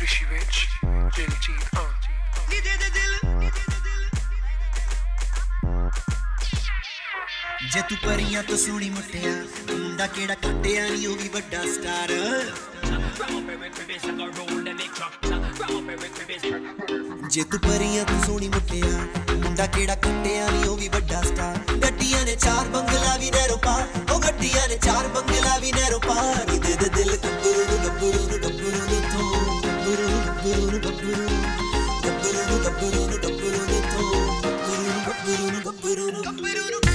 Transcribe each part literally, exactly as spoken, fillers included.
ਖੁਸ਼ੀ ਵਿੱਚ ਦਿਲਜੀਤ ਹਾਂ ਨੀ ਦੇ ਦੇ ਦਿਲ ਜੇ ਤੂੰ ਪਰੀਆਂ ਤੋਂ ਸੋਹਣੀ ਮੁੱਟਿਆ ਮੁੰਡਾ ਕਿਹੜਾ ਕੱਟਿਆ ਨੀ ਉਹ ਵੀ ਵੱਡਾ ਸਟਾਰ ਜੇ ਤੂੰ ਪਰੀਆਂ ਤੋਂ ਸੋਹਣੀ ਮੁੱਟਿਆ ਮੁੰਡਾ ਕਿਹੜਾ ਕੱਟਿਆ ਨੀ ਉਹ ਵੀ ਵੱਡਾ ਸਟਾਰ ਗੱਡੀਆਂ ਨੇ ਚਾਰ ਬੰਗਲਾ ਵੀ ਨਹਿਰੋਂ ਪਾਰ ਉਹ ਗੱਡੀਆਂ ਨੇ ਚਾਰ ਬੰਗਲਾ ਵੀ ਨਹਿਰੋਂ ਪਾਰ ਨੀ ਦੇ ਦੇ ਦਿਲ ਗੱਭਰੂ ਨੂੰ ਗੱਭਰੂ ਨੂੰ ਗੱਭਰੂ ਨੂੰ ਤੋਂ ਗੱਭਰੂ ਨੂੰ ਗੱਭਰੂ ਨੂੰ ਗੱਭਰੂ ਨੂੰ ਗੱਭਰੂ ਨੂੰ ਗੱਭਰੂ ਨੂੰ ਗੱਭਰੂ ਨੂੰ ਤੋਂ ਗੱਭਰੂ ਨੂੰ ਗੱਭਰੂ ਨੂੰ ਗੱਭਰੂ ਨੂੰ ਗੱਭਰੂ ਨੂੰ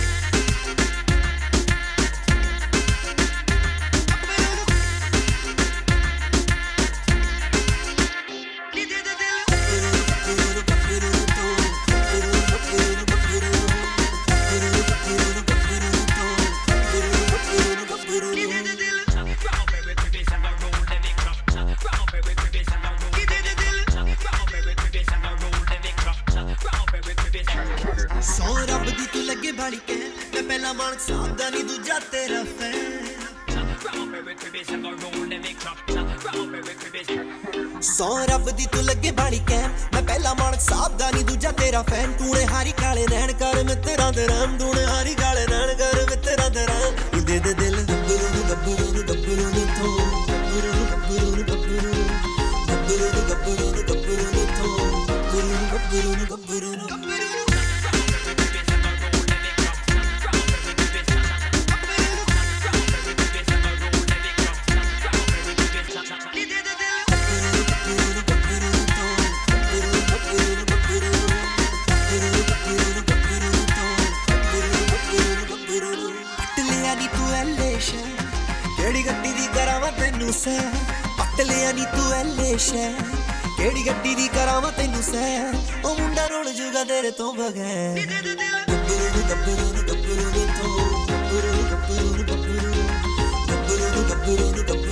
ਸੌ ਰੱਬ ਦੀ ਤੂੰ ਲੱਗੇ ਬਾਲੀ ਕਹਿ ਮੈਂ ਪਹਿਲਾ ਮਾਨਕ ਸਾਹਿਬ ਦਾ ਨੀ ਦੂਜਾ ਤੇਰਾ ਫੈਨ ਸੌ ਰੱਬ ਦੀ ਤੂੰ ਲੱਗੇ ਬਾਲੀ ਕਹਿ ਮੈਂ ਪਹਿਲਾ ਮਾਨਕ ਸਾਹਿਬ ਦਾ ਨੀ ਦੂਜਾ ਤੇਰਾ ਫੈਨ ਤੂੰ ਨੇ ਹਾਰੀ ਕਾਲੇ ਨੈਣ ਕਰ ਮਿੱਤਰਾਂ ਦੇ ਰਾਮ ਤੂੰ ਨੇ ਹਾਰੀ ਕਾਲੇ ਨੈਣ ਕਰ ਮਿੱਤਰਾਂ ਦੇ ਰਾਮ ਦੇ ਦੇ ਦਿਲ ਗੱਭਰੂ ਨੂੰ ਗੱਭਰੂ ਨੂੰ ਗੱਭਰੂ ਨੂੰ ਤੋਂ ਗੱਭਰੂ ਨੂੰ ਗੱਭਰੂ ਨੂੰ ਗੱਭਰੂ ਨੂੰ ਗੱਭਰੂ ਨੂੰ ਗੱਭਰੂ ਨੂੰ ਗੱਭਰੂ ਨੂੰ ਤੋਂ ਗੱਭਰੂ ਨੂੰ ਗੱਭਰੂ ਨੂੰ ਗੱਭਰੂ ਨੂੰ ਕਿਹੜੀ ਗੱਡੀ ਦੀ ਕਰਾਵਾਂ ਤੈਨੂੰ ਸੈ ਪੱਟ ਲਿਆ ਨੀ ਤੂੰ ਐਲੇ ਸ਼ੈ ਕਿਹੜੀ ਗੱਡੀ ਦੀ ਕਰਾਵਾਂ ਤੈਨੂੰ ਸੈ ਉਹ ਮੁੰਡਾ ਰੁੱਲ ਜੂਗਾ ਤੇਰੇ ਤੋਂ ਬਗੈਰ ਗੱਭਰੂ ਨੂੰ ਗੱਭਰੂ ਨੂੰ ਗੱਭਰੂ ਨੂੰ ਤੋਂ ਗੱਭਰੂ ਨੂੰ ਗੱਭਰੂ ਨੂੰ ਗੱਭਰੂ ਨੂੰ ਗੱਭਰੂ ਨੂੰ ਗੱਭਰੂ ਨੂੰ